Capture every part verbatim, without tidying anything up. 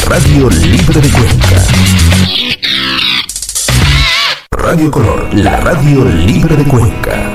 Radio Libre de Cuenca. Radio Color, la radio libre de Cuenca.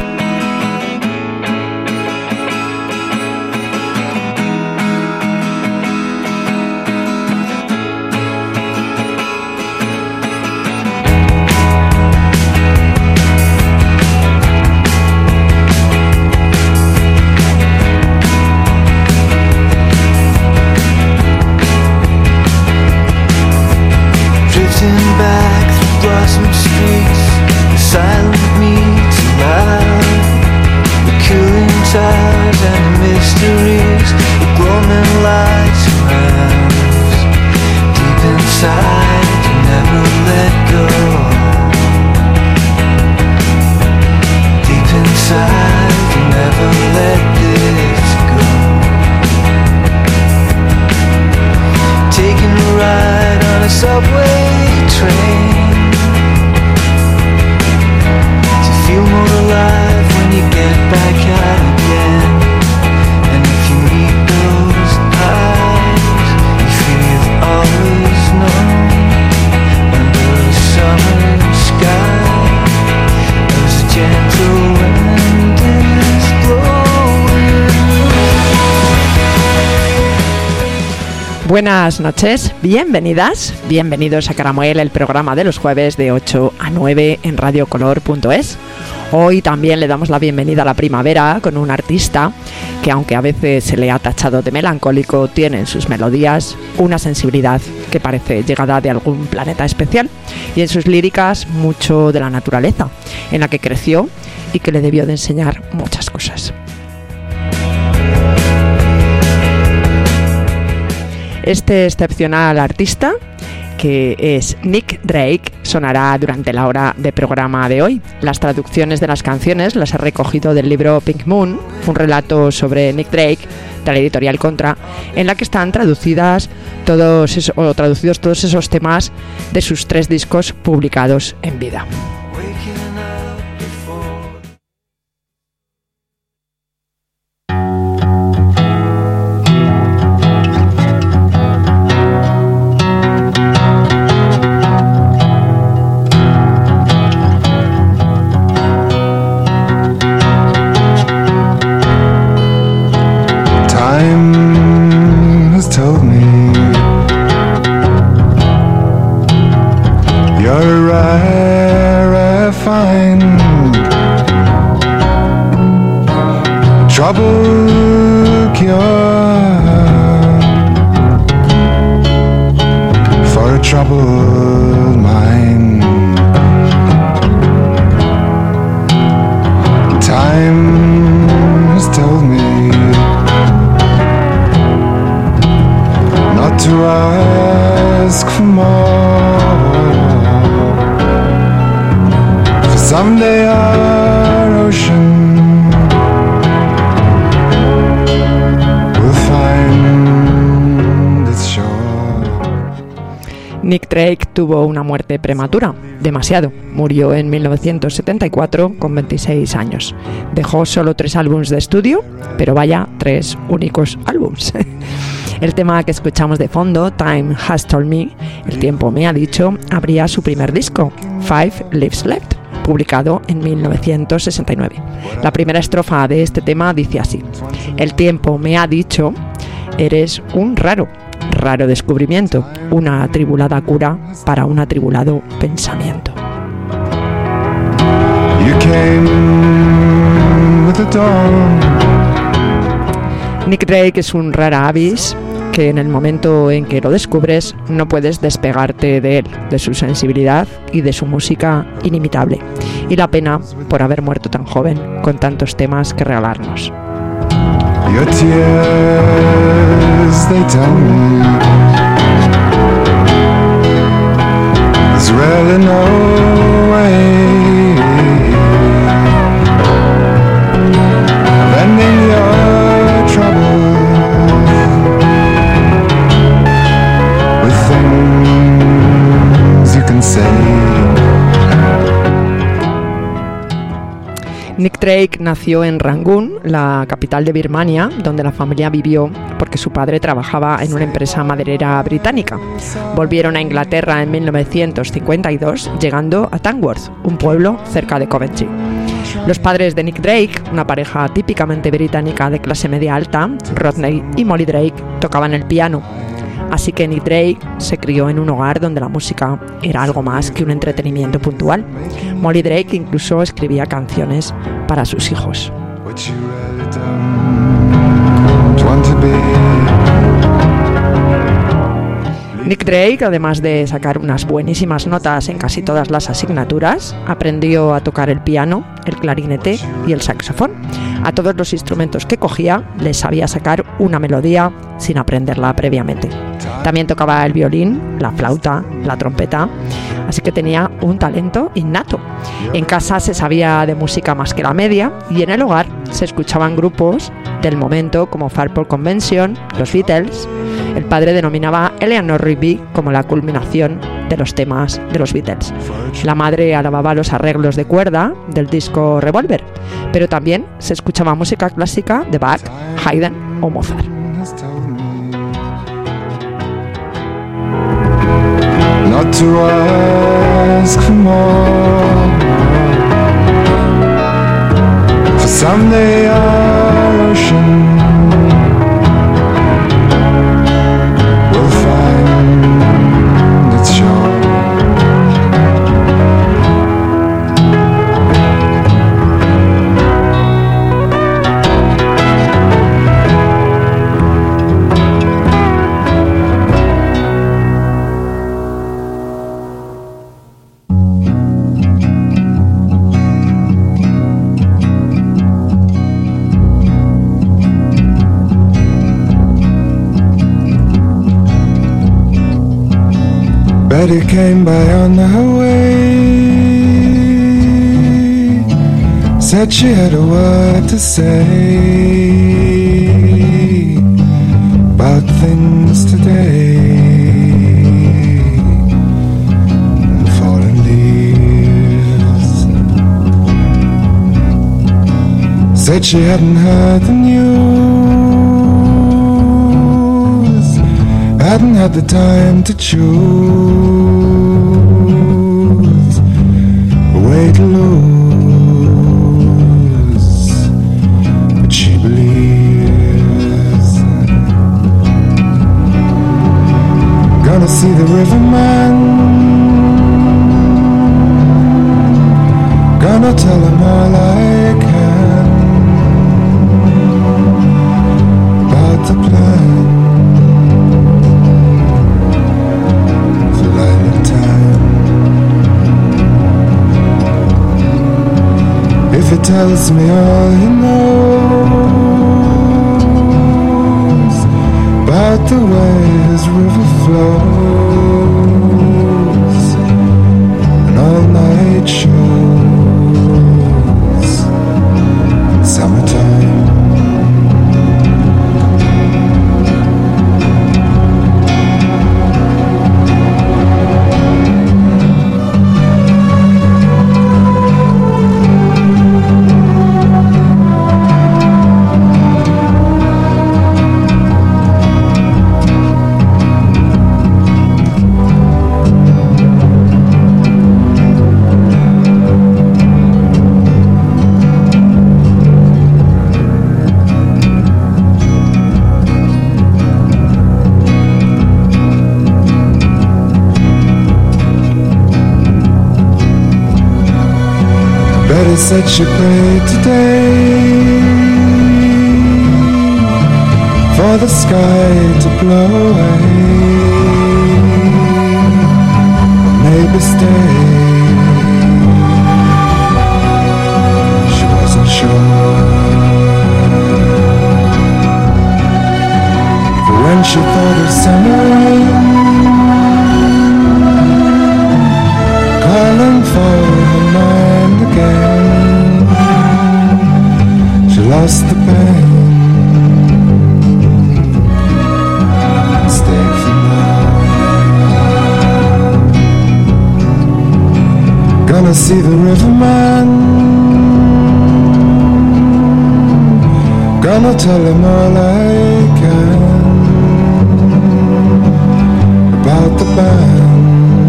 Buenas noches, bienvenidas, bienvenidos a Caramuel, el programa de los jueves de ocho a nueve en radio color punto es. Hoy también le damos la bienvenida a la primavera con un artista que, aunque a veces se le ha tachado de melancólico, tiene en sus melodías una sensibilidad que parece llegada de algún planeta especial, y en sus líricas mucho de la naturaleza, en la que creció y que le debió de enseñar muchas cosas. Este excepcional artista, que es Nick Drake, sonará durante la hora de programa de hoy. Las traducciones de las canciones las he recogido del libro Pink Moon, un relato sobre Nick Drake de la editorial Contra, en la que están traducidas todos esos, o traducidos todos esos temas de sus tres discos publicados en vida. Nick Drake tuvo una muerte prematura, demasiado. Murió en mil novecientos setenta y cuatro con veintiséis años. Dejó solo tres álbumes de estudio, pero vaya, tres únicos álbumes. El tema que escuchamos de fondo, Time Has Told Me, El tiempo me ha dicho, abría su primer disco, Five Lives Left, publicado en mil novecientos sesenta y nueve. La primera estrofa de este tema dice así: el tiempo me ha dicho, eres un raro, raro descubrimiento, una atribulada cura para un atribulado pensamiento. You came with the dawn. Nick Drake es un rara avis que en el momento en que lo descubres no puedes despegarte de él, de su sensibilidad y de su música inimitable. Y la pena por haber muerto tan joven, con tantos temas que regalarnos. Your tears, they tell me there's really no way of ending your trouble with things you can say. Nick Drake nació en Rangún, la capital de Birmania, donde la familia vivió porque su padre trabajaba en una empresa maderera británica. Volvieron a Inglaterra en mil novecientos cincuenta y dos, llegando a Tamworth, un pueblo cerca de Coventry. Los padres de Nick Drake, una pareja típicamente británica de clase media alta, Rodney y Molly Drake, tocaban el piano. Así que Nick Drake se crió en un hogar donde la música era algo más que un entretenimiento puntual. Molly Drake incluso escribía canciones para sus hijos. Nick Drake, además de sacar unas buenísimas notas en casi todas las asignaturas, aprendió a tocar el piano, el clarinete y el saxofón. A todos los instrumentos que cogía les sabía sacar una melodía sin aprenderla previamente. También tocaba el violín, la flauta, la trompeta, así que tenía un talento innato. En casa se sabía de música más que la media y en el hogar se escuchaban grupos del momento como Fairport Convention, los Beatles. El padre denominaba a Eleanor Rigby como la culminación de los temas de los Beatles. La madre alababa los arreglos de cuerda del disco Revolver, pero también se escuchaba música clásica de Bach, Haydn o Mozart. Not to ask for more, for someday our ocean will find its shore. Betty came by on her way, said she had a word to say about things today and fallen leaves. Said she hadn't heard the news, hadn't had the time to choose a way to lose, but she believes. Gonna see the riverman, gonna tell him all I can about the plan. If he tells me all he knows about the way his river flows and all night shows in summertime. Betty said she prayed today for the sky to blow away, maybe stay. She wasn't sure, for when she thought of summer calling for her mind again, she lost the pain, stayed for now. Gonna see the riverman, I'll tell him all I can about the band.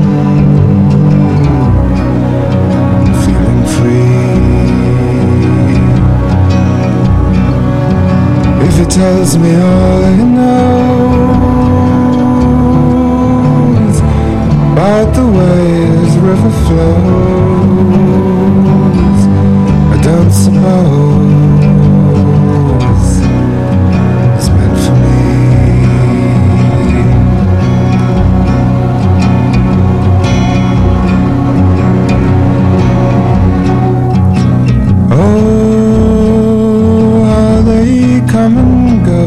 Feeling free. If he tells me all he knows about the way his river flows, I don't suppose it's meant for me. Oh, how they come and go.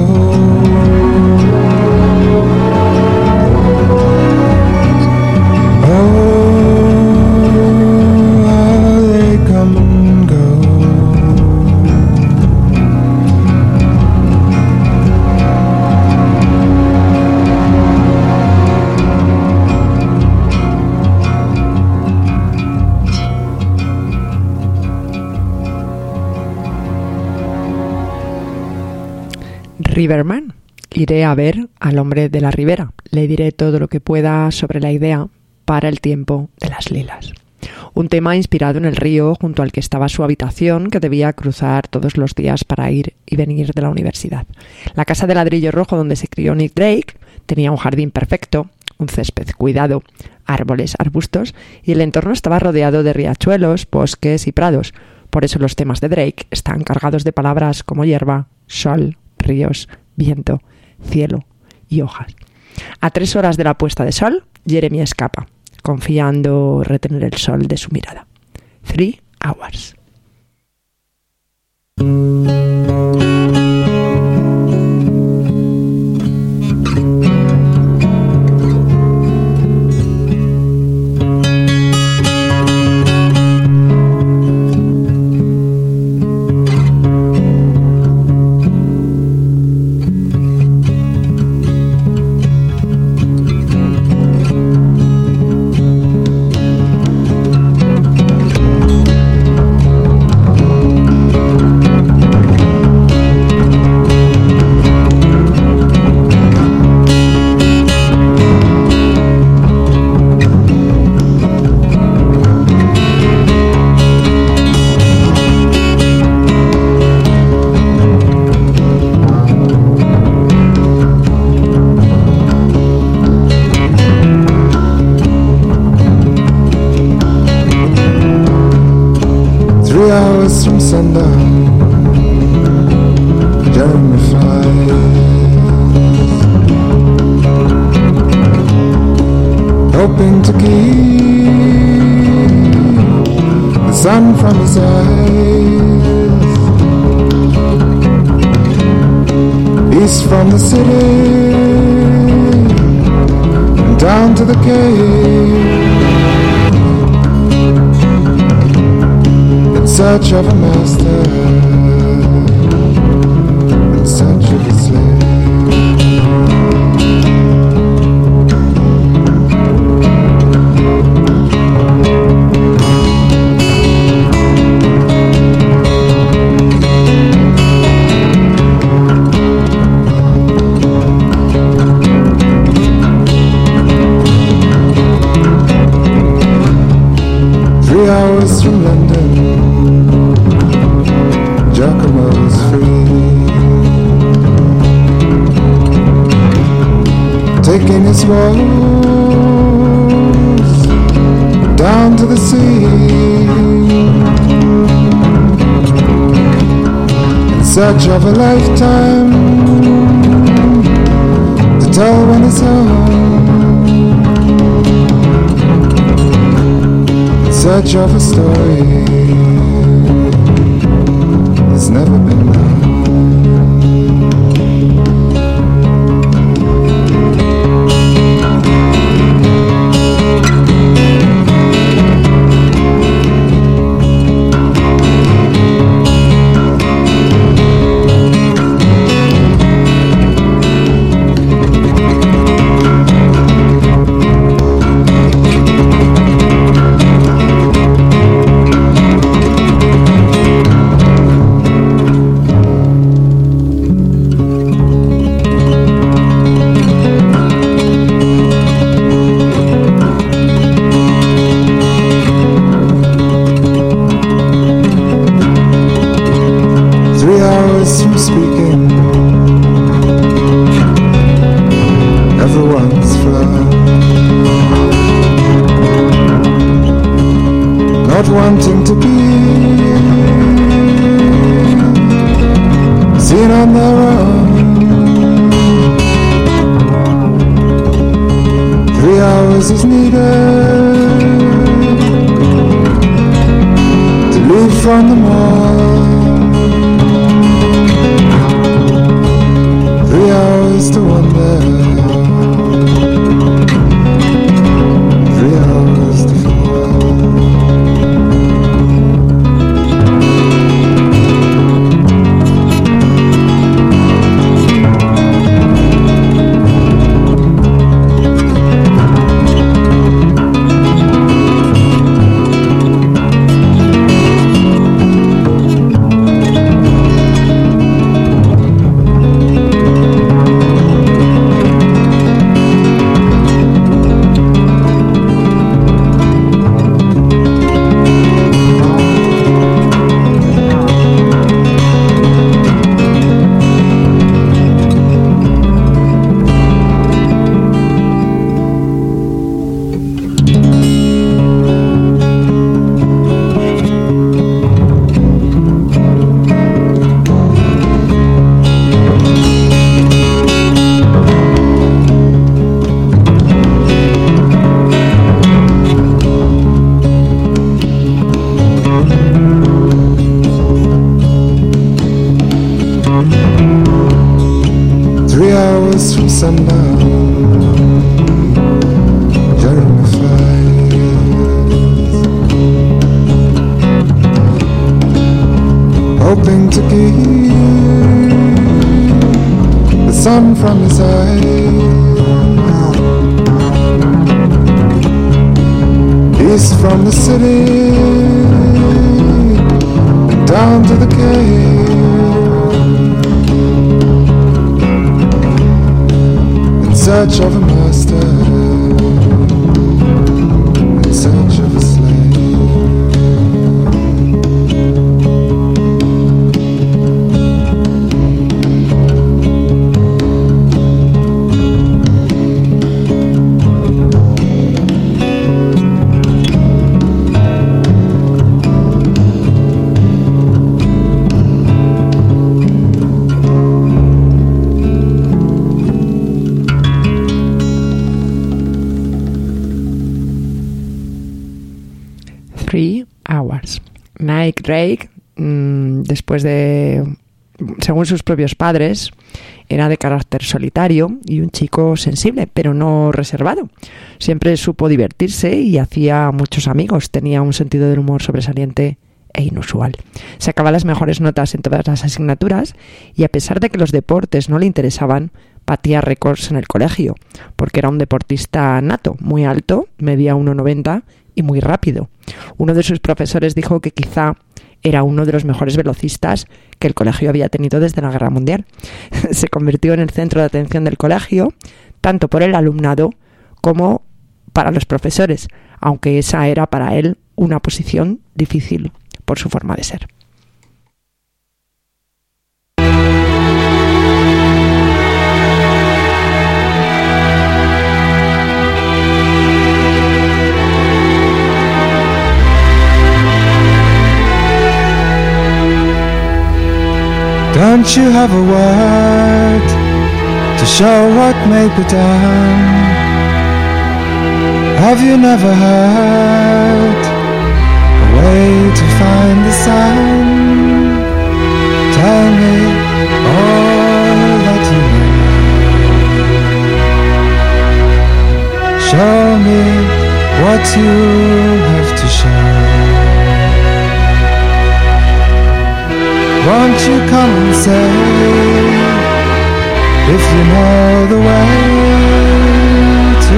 Riverman. Iré a ver al hombre de la ribera. Le diré todo lo que pueda sobre la idea para el tiempo de las lilas. Un tema inspirado en el río junto al que estaba su habitación, que debía cruzar todos los días para ir y venir de la universidad. La casa de ladrillo rojo donde se crió Nick Drake tenía un jardín perfecto, un césped cuidado, árboles, arbustos, y el entorno estaba rodeado de riachuelos, bosques y prados. Por eso los temas de Drake están cargados de palabras como hierba, sol, ríos, viento, cielo y hojas. A tres horas de la puesta de sol, Jeremy escapa, confiando retener el sol de su mirada. Three hours. Three hours from sundown, Jeremy flies, hoping to keep the sun from his eyes. East from the city and down to the cave, in search of a master, in search of a slave. Three hours from London, Giacomo's free, taking his walls down to the sea, in search of a lifetime to tell when it's home, in search of a story that's never been known. Berlin Wall. Three hours to wonder, three hours to fall. Three hours from sundown, during the fires, hoping to keep the sun from his eyes. East from the city and down to the cave. In search of a master, in search of a slave. Three Hours. Nick Drake, mmm, después de, según sus propios padres, era de carácter solitario y un chico sensible, pero no reservado. Siempre supo divertirse y hacía muchos amigos. Tenía un sentido del humor sobresaliente e inusual. Sacaba las mejores notas en todas las asignaturas y, a pesar de que los deportes no le interesaban, batía récords en el colegio, porque era un deportista nato, muy alto, medía uno noventa y muy rápido. Uno de sus profesores dijo que quizá era uno de los mejores velocistas que el colegio había tenido desde la Guerra Mundial. Se convirtió en el centro de atención del colegio, tanto por el alumnado como para los profesores, aunque esa era para él una posición difícil por su forma de ser. Don't you have a word to show what may be done? Have you never heard a way to find the sun? Tell me all that you know. Show me what you have to show. Won't you come and say if you know the way to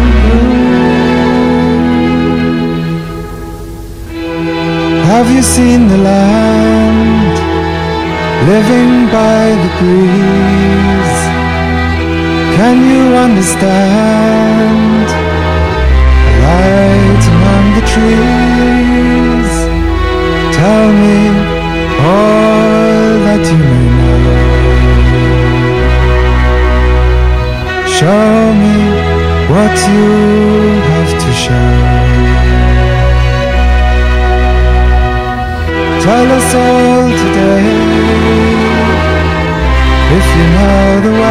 blue? Have you seen the land living by the breeze? Can you understand the light among the trees? Tell me all that you may know. Show me what you have to show. Tell us all today if you know the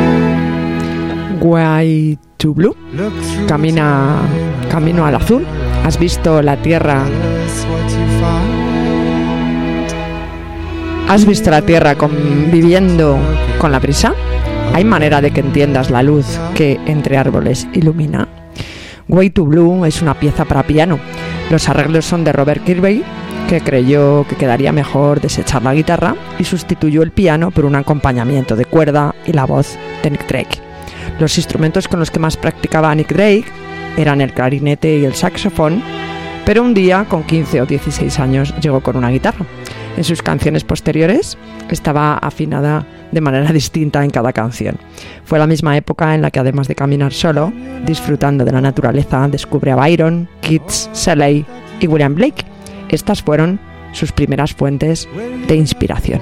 way to blue. Way to Blue. Camina, camino al azul. ¿Has visto la Tierra? Yes, what you find. ¿Has visto la Tierra conviviendo con la brisa? ¿Hay manera de que entiendas la luz que entre árboles ilumina? Way to Blue es una pieza para piano. Los arreglos son de Robert Kirby, que creyó que quedaría mejor desechar la guitarra y sustituyó el piano por un acompañamiento de cuerda y la voz de Nick Drake. Los instrumentos con los que más practicaba Nick Drake eran el clarinete y el saxofón, pero un día, con quince o dieciséis años, llegó con una guitarra. En sus canciones posteriores estaba afinada de manera distinta en cada canción. Fue la misma época en la que, además de caminar solo, disfrutando de la naturaleza, descubre a Byron, Keats, Shelley y William Blake. Estas fueron sus primeras fuentes de inspiración.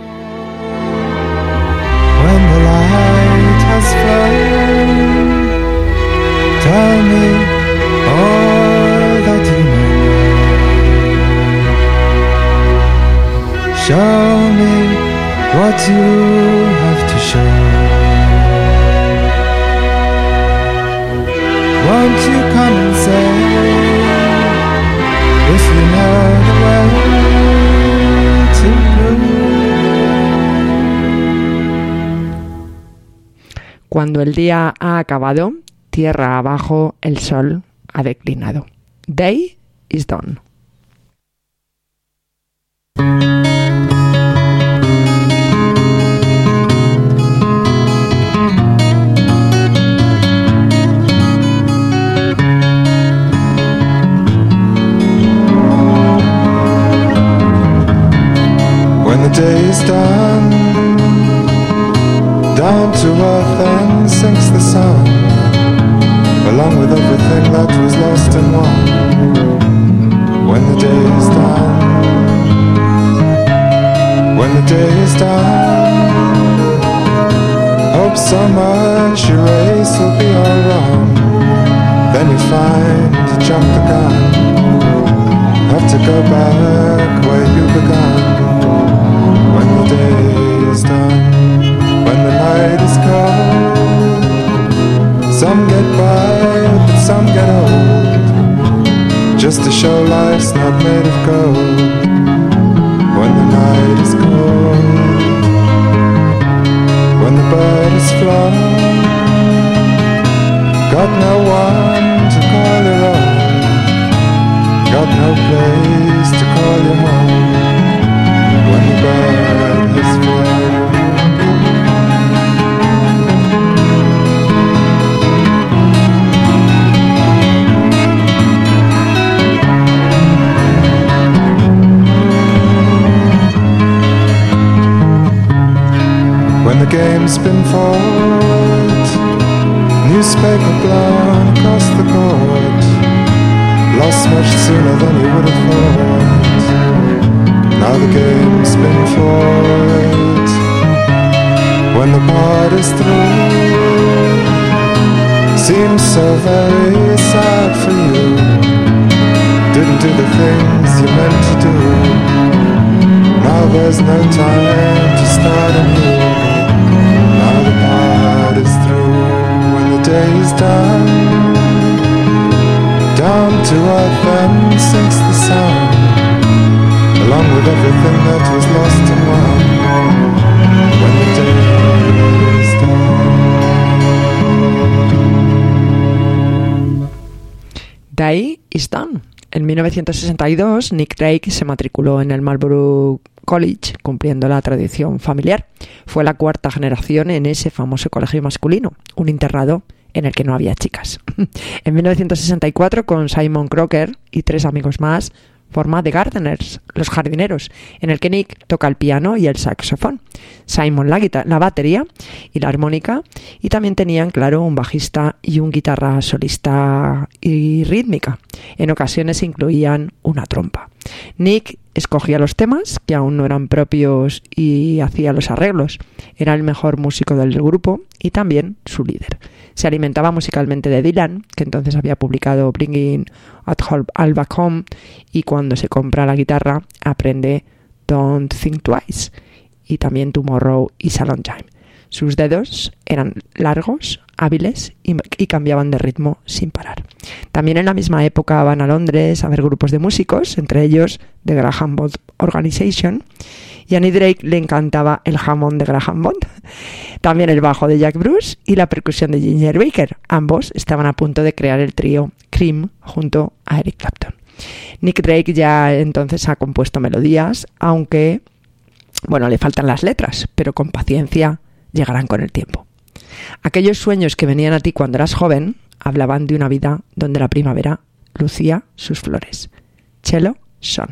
When the light has flown, tell me all that you know. Show me what you have to show. Won't you come and say if you know the way to blue? Cuando el día ha acabado, tierra abajo, el sol ha declinado. Day is done. When the day is done, down to earth and sinks the sun, along with everything that was lost and won. When the day is done, when the day is done, hope so much your race will be all wrong. Then you find you jumped the gun, have to go back where you began. When the day is done, when the night is cold, some get by, but some get old, just to show life's not made of gold. When the night is cold, when the bird is flown, got no one to call your own, got no place to call your home. When the bird has flown. When the game's been fought, newspaper blown across the court, lost much sooner than you would have thought. Now the game's been fought. When the part is through, seems so very sad for you. Didn't do the things you meant to do. Now there's no time to start anew. Now the part is through. When the day is done, down to earth and sinks the sun, along with everything that was lost and won. When the day is done. Day is done. En mil novecientos sesenta y dos, Nick Drake se matriculó en el Marlborough College, cumpliendo la tradición familiar. Fue la cuarta generación en ese famoso colegio masculino, un internado en el que no había chicas. En mil novecientos sesenta y cuatro, con Simon Crocker y tres amigos más, forma The Gardeners, los jardineros, en el que Nick toca el piano y el saxofón, Simon la, guitarra, la batería y la armónica, y también tenían, claro, un bajista y un guitarra solista y rítmica. En ocasiones incluían una trompa. Nick escogía los temas, que aún no eran propios, y hacía los arreglos. Era el mejor músico del grupo y también su líder. Se alimentaba musicalmente de Dylan, que entonces había publicado Bringing All Back Home, y cuando se compra la guitarra aprende Don't Think Twice y también Tomorrow y Salon Time. Sus dedos eran largos, hábiles y, y cambiaban de ritmo sin parar. También en la misma época van a Londres a ver grupos de músicos, entre ellos The Graham Bond Organization, y a Nick Drake le encantaba el jamón de Graham Bond, también el bajo de Jack Bruce y la percusión de Ginger Baker. Ambos estaban a punto de crear el trío Cream junto a Eric Clapton. Nick Drake ya entonces ha compuesto melodías, aunque, bueno, le faltan las letras, pero con paciencia llegarán con el tiempo. Aquellos sueños que venían a ti cuando eras joven hablaban de una vida donde la primavera lucía sus flores. Cello Son.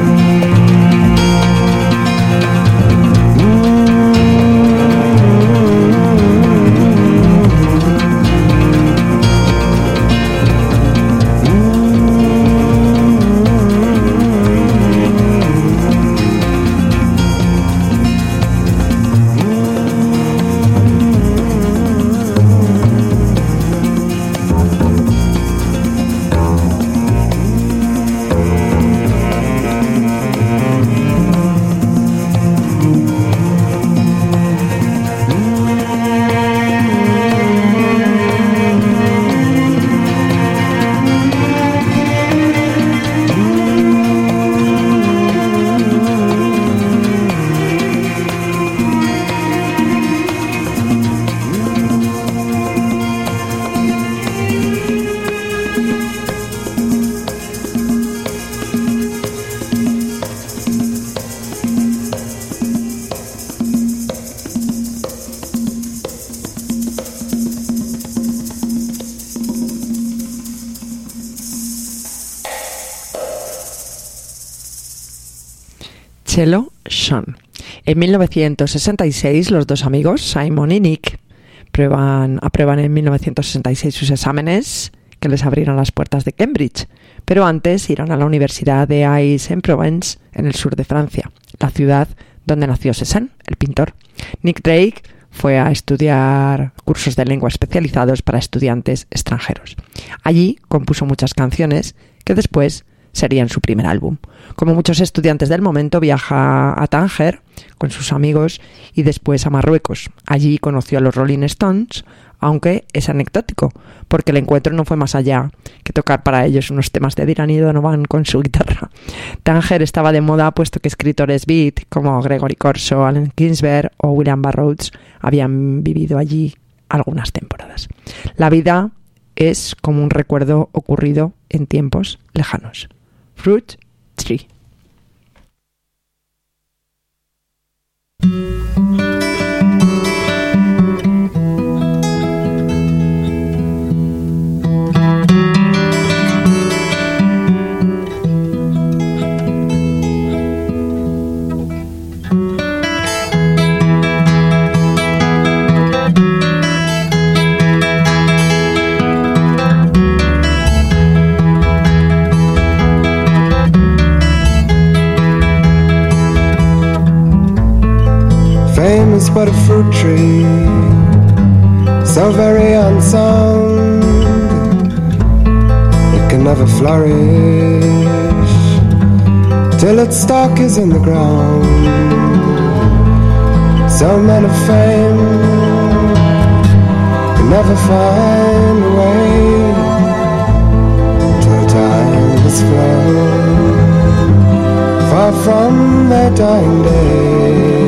Mm-hmm. Cello Sean. En mil novecientos sesenta y seis, los dos amigos, Simon y Nick, prueban, aprueban en mil novecientos sesenta y seis sus exámenes que les abrieron las puertas de Cambridge, pero antes irán a la Universidad de Aix-en-Provence, en el sur de Francia, la ciudad donde nació Cézanne, el pintor. Nick Drake fue a estudiar cursos de lengua especializados para estudiantes extranjeros. Allí compuso muchas canciones que después serían su primer álbum. Como muchos estudiantes del momento, viaja a Tánger con sus amigos y después a Marruecos. Allí conoció a los Rolling Stones, aunque es anecdótico, porque el encuentro no fue más allá que tocar para ellos unos temas de Dylan y Donovan con su guitarra. Tánger estaba de moda puesto que escritores beat como Gregory Corso, Allen Ginsberg o William Burroughs habían vivido allí algunas temporadas. La vida es como un recuerdo ocurrido en tiempos lejanos. Fruit Tree. Famous but a fruit tree, so very unsound, it can never flourish till its stalk is in the ground. So men of fame can never find a way till time is flown far from their dying day.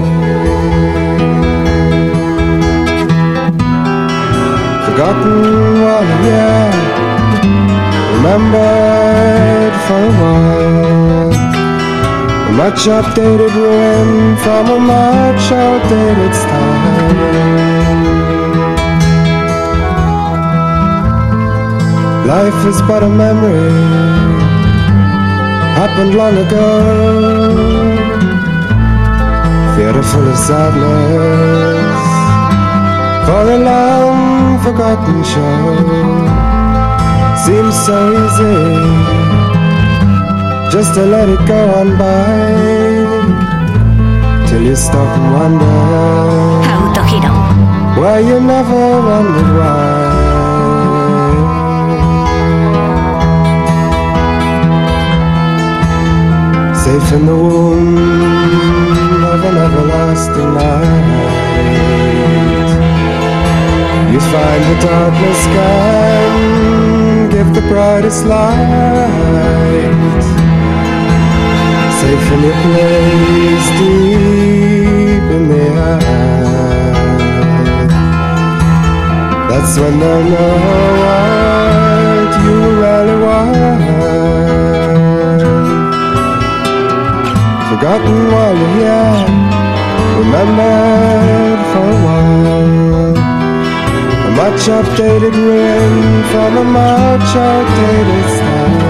Forgotten while a year, remembered for a while. A much updated ruin from a much outdated style. Life is but a memory, happened long ago. Theatre full of sadness for a long forgotten show. Seems so easy just to let it go on by, till you stop and wonder Autogiro. why you never wondered why. Safe in the womb of an everlasting night, you find the darkness can give the brightest light. Safe in your place deep in the earth, that's when they'll know what you really want. Forgotten while you're here, remembered for a while. A much updated ruin from a much outdated style.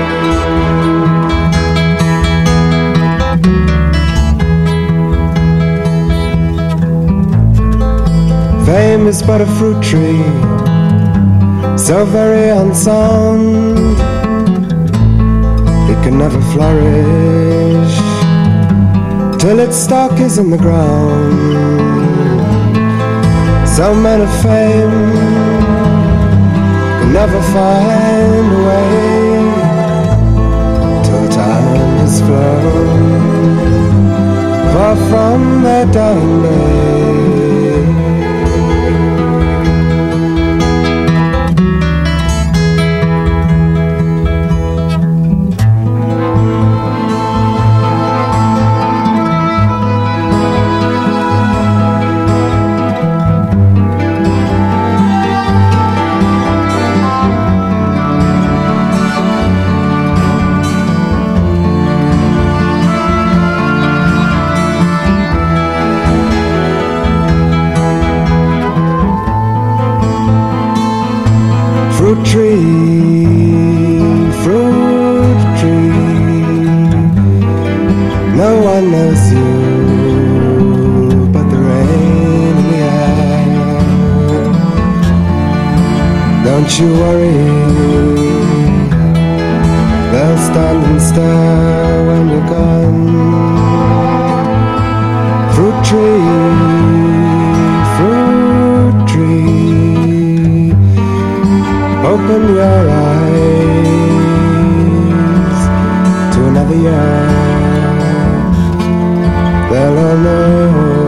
Fame is but a fruit tree, so very unsound, it can never flourish till its stalk is in the ground. So men of fame can never find a way till time is flown far from their dying day. Fruit tree, fruit tree, no one Don't you worry, they'll stand and stare when you're gone. Fruit tree, fruit tree, open your eyes to another year. They'll all know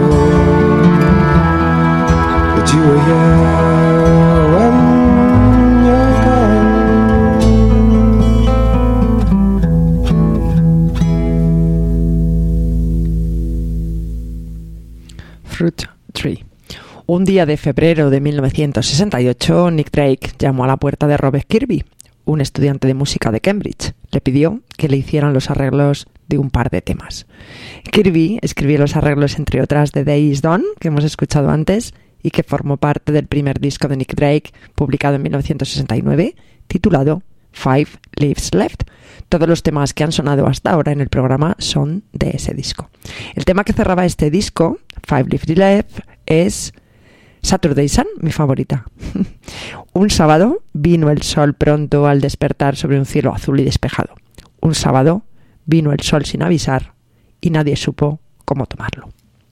that you were here when you're gone. Fruit Tree. Un día de febrero de mil novecientos sesenta y ocho, Nick Drake llamó a la puerta de Robert Kirby, un estudiante de música de Cambridge. Le pidió que le hicieran los arreglos de un par de temas. Kirby escribió los arreglos, entre otras, de Day Is Done, que hemos escuchado antes, y que formó parte del primer disco de Nick Drake, publicado en mil novecientos sesenta y nueve, titulado Five Leaves Left. Todos los temas que han sonado hasta ahora en el programa son de ese disco. El tema que cerraba este disco, Five Leaves Left, es Saturday Sun, mi favorita. Un sábado vino el sol pronto al despertar sobre un cielo azul y despejado. Un sábado vino el sol sin avisar y nadie supo cómo tomarlo.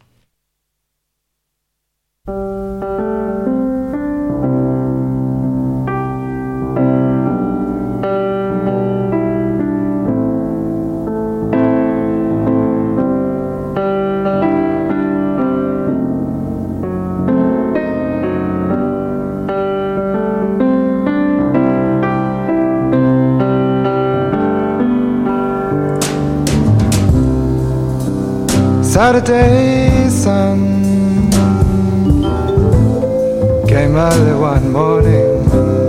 Saturday sun came early one morning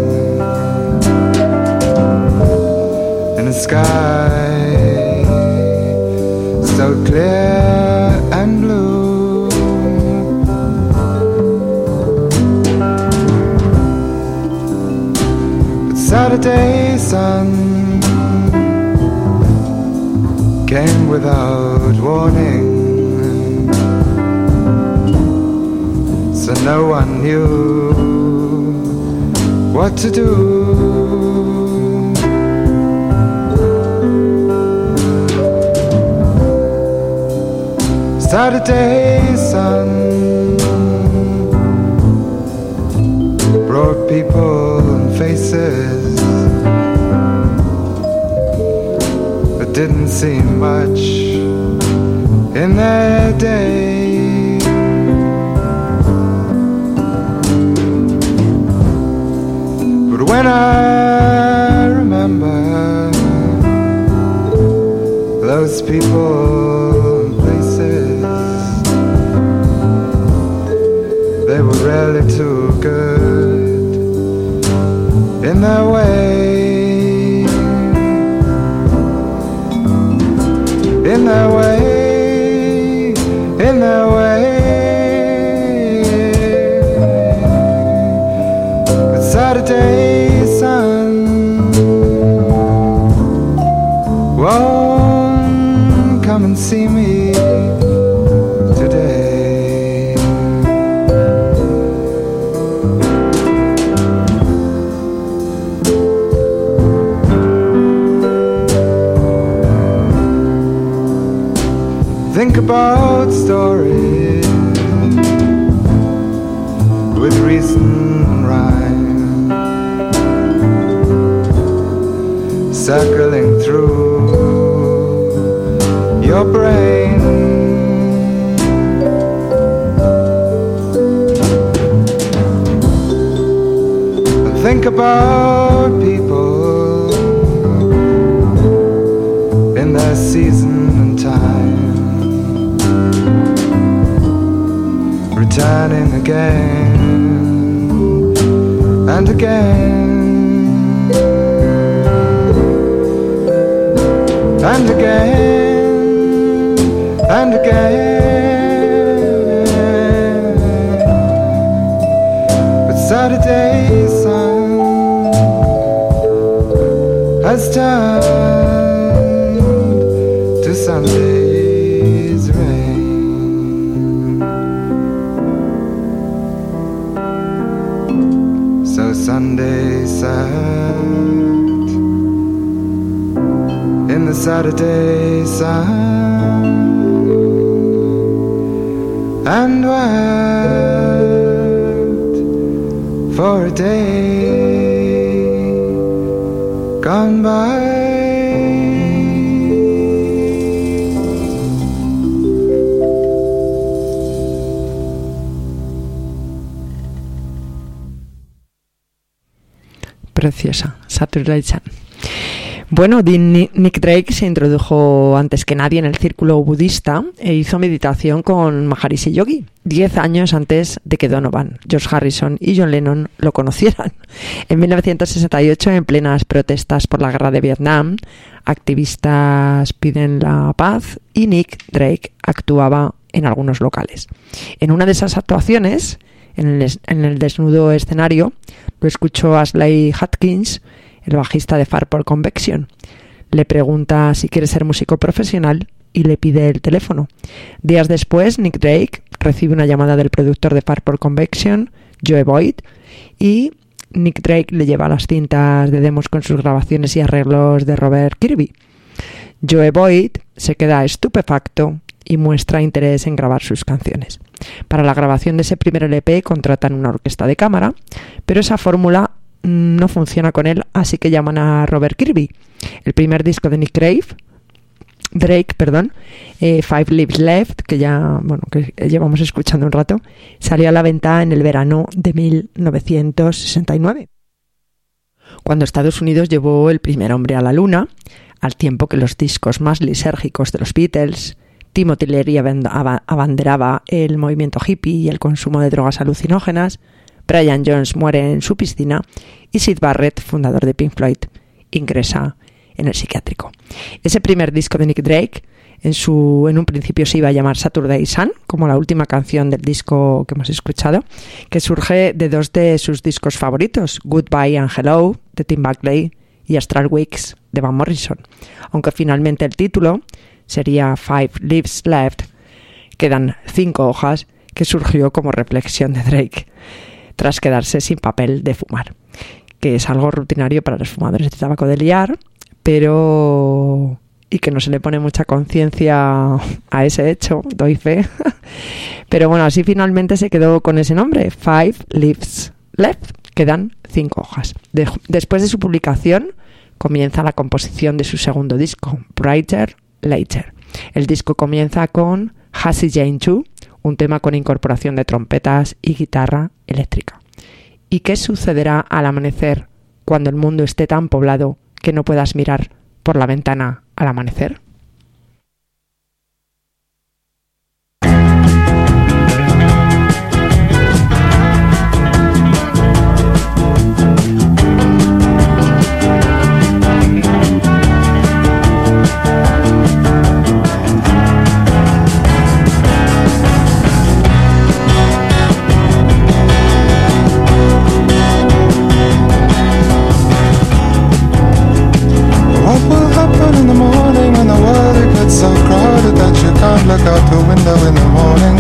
in a sky so clear and blue. But Saturday sun came without warning, so no one knew what to do. Saturday sun brought people and faces, but didn't seem much in their day. When I remember those people and places, they were really too good in their way, in their way, in their way. But Saturday won't come and see me today. Think about stories with reason and rhyme, circling through your brain. And think about people in their season and time, returning again and again and again and again. But Saturday sun has turned to Sunday's rain. So the Sunday sat in the Saturday sun and wept for a day gone by. Preciosa, Saturday Sun. Bueno, Nick Drake se introdujo antes que nadie en el círculo budista e hizo meditación con Maharishi Yogi, diez años antes de que Donovan, George Harrison y John Lennon lo conocieran. En mil novecientos sesenta y ocho, en plenas protestas por la guerra de Vietnam, activistas piden la paz y Nick Drake actuaba en algunos locales. En una de esas actuaciones, en el, en el desnudo escenario, lo escuchó Ashley Hutchins, el bajista de Farport Convection. Le pregunta si quiere ser músico profesional y le pide el teléfono. Días después, Nick Drake recibe una llamada del productor de Farport Convection, Joe Boyd, y Nick Drake le lleva las cintas de demos con sus grabaciones y arreglos de Robert Kirby. Joe Boyd se queda estupefacto y muestra interés en grabar sus canciones. Para la grabación de ese primer L P contratan una orquesta de cámara, pero esa fórmula no funciona con él, así que llaman a Robert Kirby. El primer disco de Nick Drake, Drake, perdón, eh, Five Lives Left, que ya, bueno, que llevamos escuchando un rato, salió a la venta en el verano de mil novecientos sesenta y nueve, cuando Estados Unidos llevó el primer hombre a la luna, al tiempo que los discos más lisérgicos de los Beatles, Timothy Leary abanderaba el movimiento hippie y el consumo de drogas alucinógenas, Brian Jones muere en su piscina y Syd Barrett, fundador de Pink Floyd, ingresa en el psiquiátrico. Ese primer disco de Nick Drake, en, su, en un principio se iba a llamar Saturday Sun, como la última canción del disco que hemos escuchado, que surge de dos de sus discos favoritos, Goodbye and Hello, de Tim Buckley, y Astral Weeks, de Van Morrison. Aunque finalmente el título sería Five Leaves Left, quedan cinco hojas, que surgió como reflexión de Drake tras quedarse sin papel de fumar, que es algo rutinario para los fumadores de tabaco de liar, pero y que no se le pone mucha conciencia a ese hecho, doy fe. Pero bueno, así finalmente se quedó con ese nombre, Five Leaves Left, quedan cinco hojas. De- después de su publicación comienza la composición de su segundo disco, Brighter Later. El disco comienza con Hazy Jane dos, un tema con incorporación de trompetas y guitarra eléctrica. ¿Y qué sucederá al amanecer cuando el mundo esté tan poblado que no puedas mirar por la ventana al amanecer? Look out the window in the morning.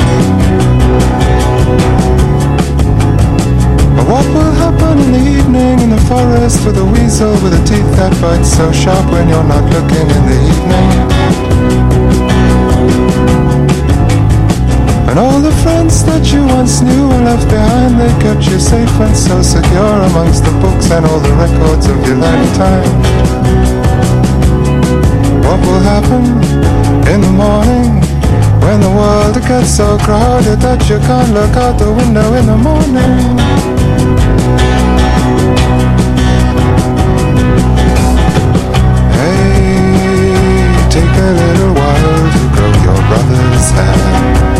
But what will happen in the evening in the forest with a weasel with a teeth that bites so sharp when you're not looking in the evening? And all the friends that you once knew and left behind, they kept you safe and so secure amongst the books and all the records of your lifetime. What will happen in the morning when the world gets so crowded that you can't look out the window in the morning? Hey, take a little while to grow your brother's hair.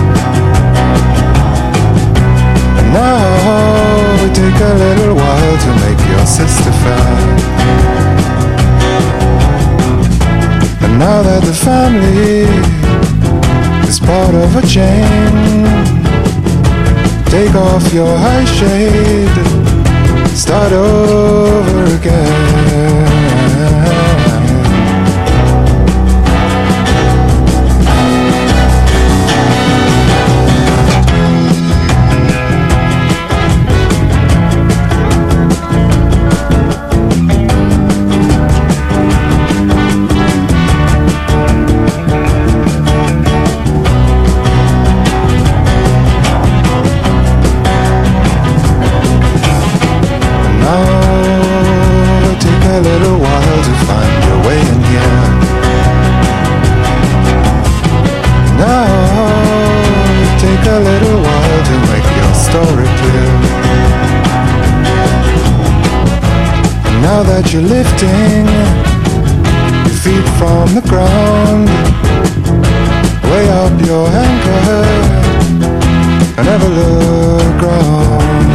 And now take a little while to make your sister fair. And now that the family is part of a chain, take off your high shade, start over again. take a little while to make your story clear. And now that you're lifting your feet from the ground, way up your anchor and never look round.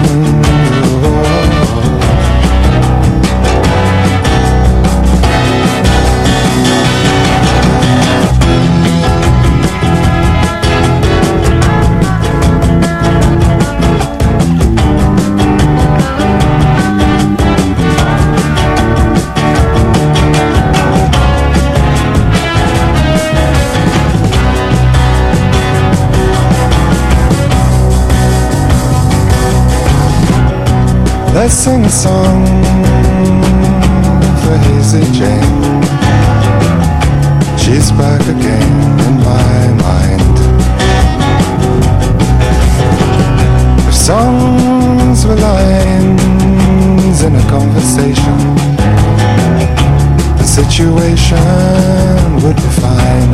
Let's sing a song for Hazy Jane. She's back again in my mind. Her songs were lines in a conversation. The situation would be fine.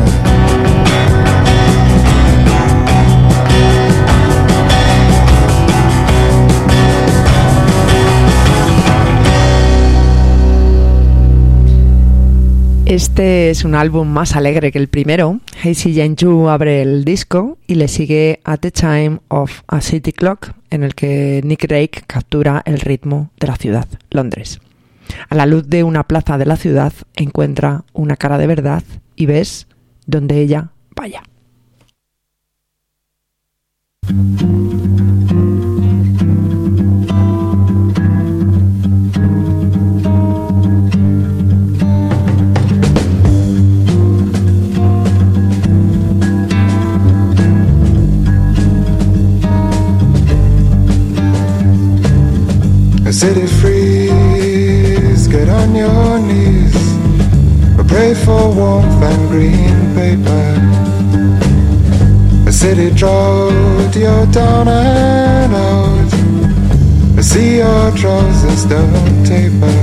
Este es un álbum más alegre que el primero. Hazy Jane Yu abre el disco y le sigue At the Time of a City Clock, en el que Nick Drake captura el ritmo de la ciudad, Londres. A la luz de una plaza de la ciudad encuentra una cara de verdad y ves donde ella vaya. City freeze, get on your knees, pray for warmth and green paper. A city drought, you're down and out. I see your trousers don't taper.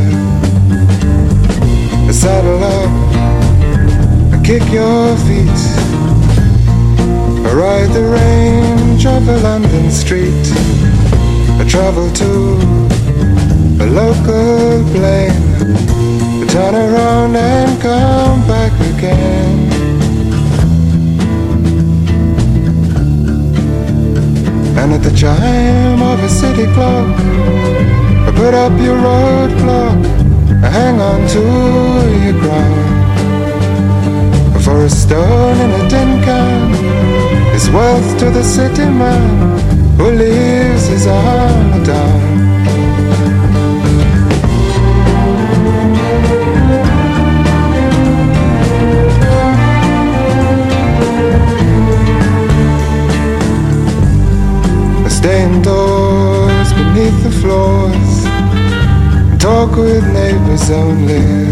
Saddle up and kick your feet, ride the range of a London street. I travel to a local plane, turn around and come back again. And at the chime of a city clock, put up your roadblock, hang on to your ground. For a stone in a tin can is wealth to the city man who leaves his armor down. Stay indoors beneath the floors, talk with neighbors only.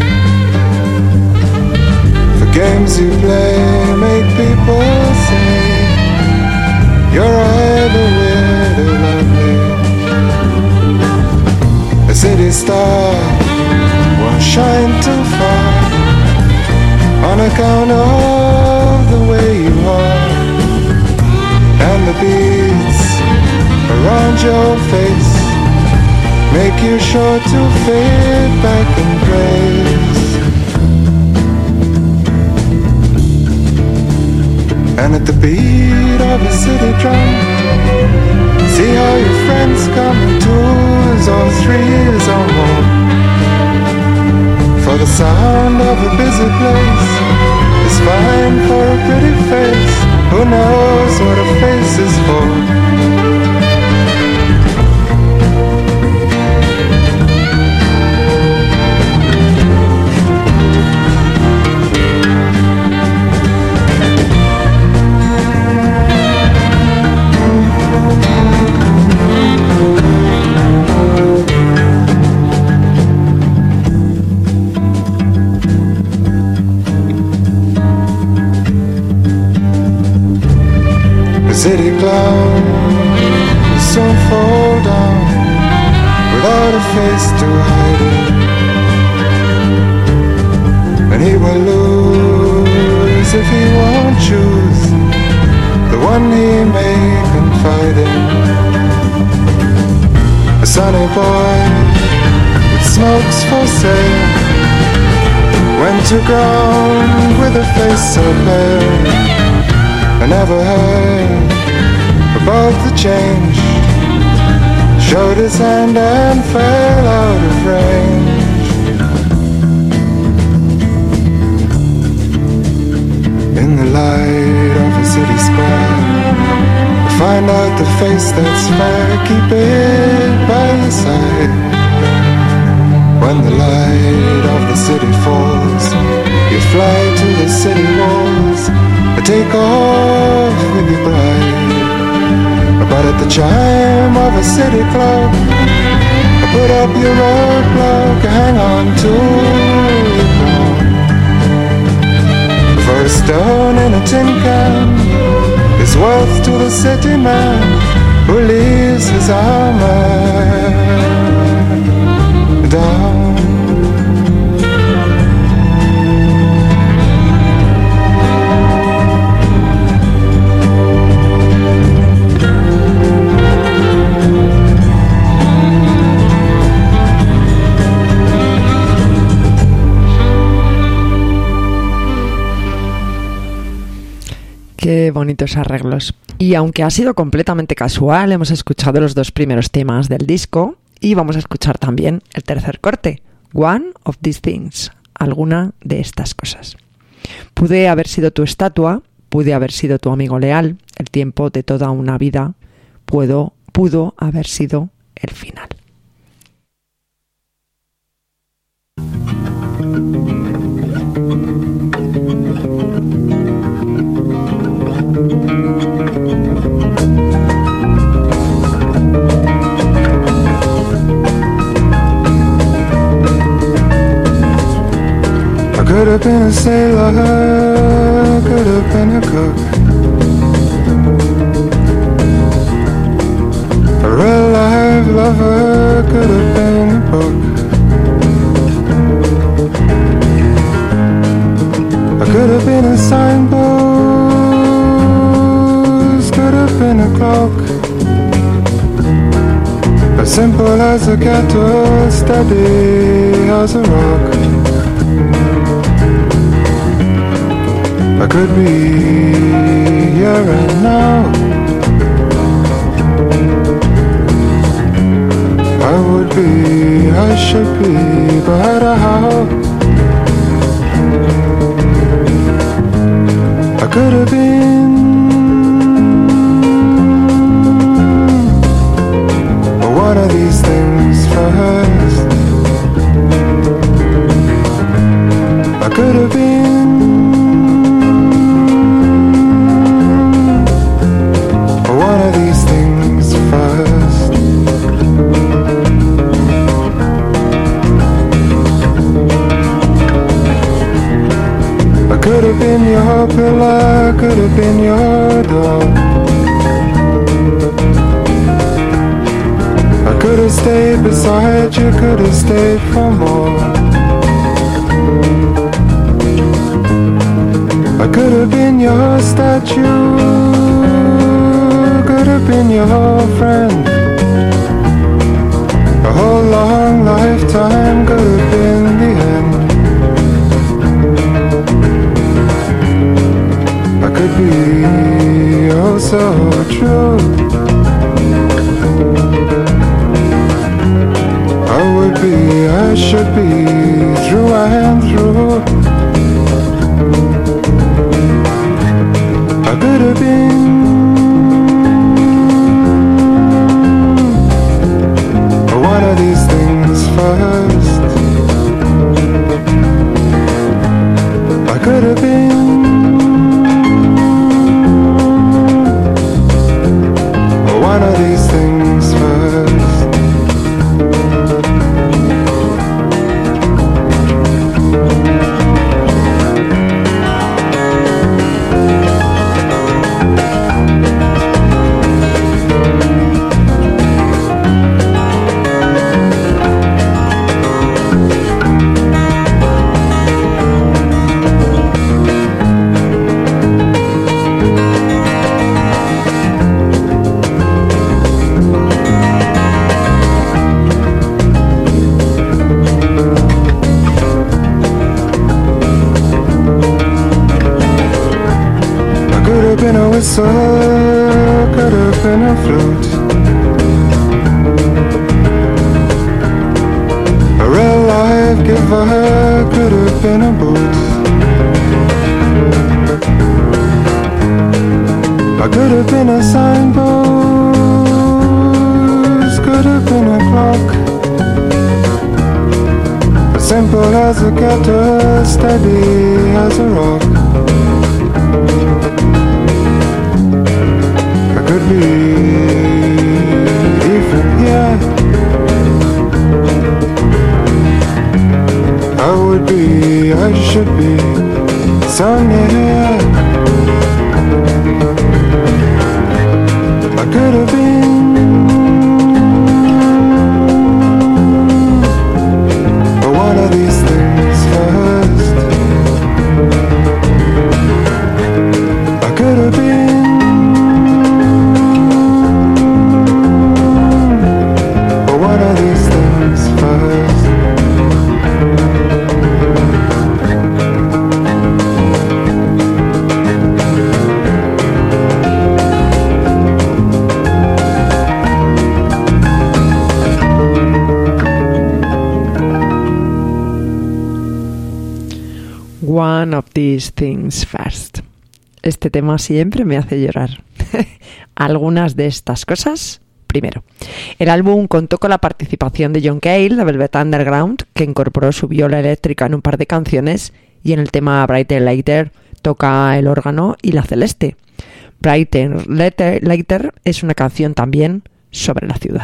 For games you play make people say you're either weird or lonely. A city star won't shine too far on account of the way you are. And the beats around your face make you sure to fade back in grace. And at the beat of a city drum, see how your friends come in twos or threes or more. For the sound of a busy place is fine for a pretty face. Who knows what a face is for? City clown will soon fall down without a face to hide it, and he will lose if he won't choose the one he may confide in. A sunny boy with smokes for sale went to ground with a face so pale. I never heard about the change. Showed his hand and fell out of range. In the light of a city square, find out the face that's fair, keep it by your side. When the light of the city falls, you fly to the city walls, take off with your bride. But at the chime of a city clock, put up your roadblock, hang on to your crown. For a stone in a tin can is worth to the city man who leaves his armor down. Qué bonitos arreglos. Y aunque ha sido completamente casual, hemos escuchado los dos primeros temas del disco y vamos a escuchar también el tercer corte, One of These Things, alguna de estas cosas. Pude haber sido tu estatua, pude haber sido tu amigo leal, el tiempo de toda una vida puedo, pudo haber sido el final. I could have been a sailor, could have been a cook, a real life lover, could have been a book. I could have been a signpost, could have been a clock, as simple as a kettle, steady as a rock. I could be here and now. I would be, I should be, but how? I could have been one of these things first. I could have been one of these things first. I could have been your pillar, could have been your door. I could have stayed beside you, could have stayed for more. I could have been your statue, could have been your friend. A whole long lifetime could have been the end. I could be oh so true. I would be, I should be through and through. I could have been one of these things first. I could have been one of these things first. have been a flute. A real life giver could have been a boot. I could have been a signpost, could have been a clock. As simple as a kettle, steady as a rock. I could be even here. I would be, I should be somewhere. I could have been but one of these things first. I could have been but one of these things first. One of these things first. Este tema siempre me hace llorar. Algunas de estas cosas primero. El álbum contó con la participación de John Cale, de Velvet Underground, que incorporó su viola eléctrica en un par de canciones, y en el tema Brighter Later toca el órgano y la celeste. Brighter Later es una canción también sobre la ciudad.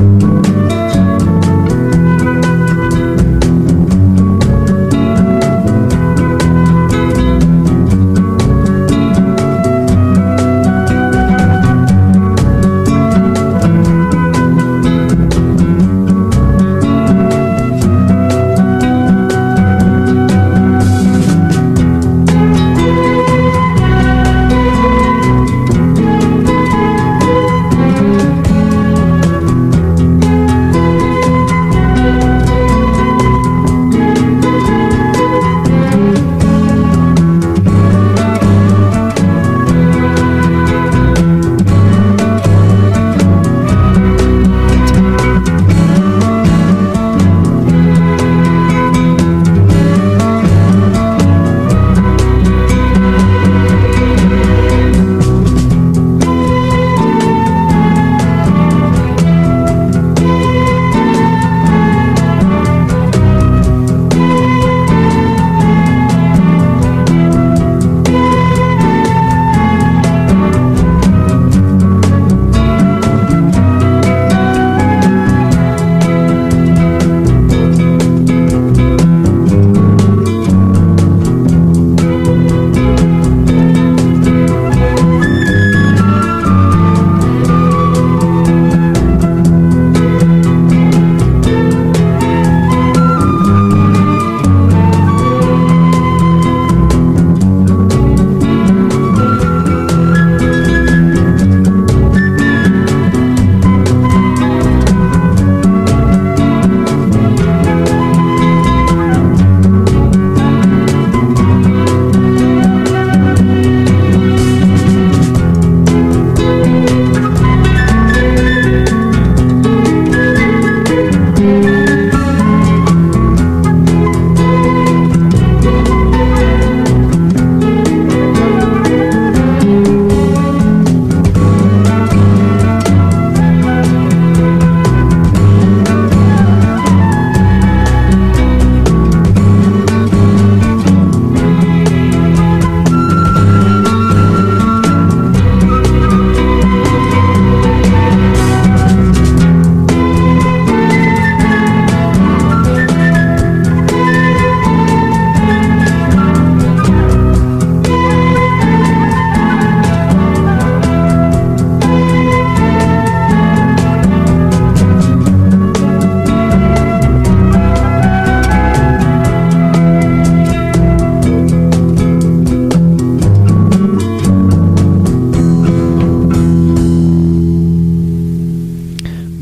I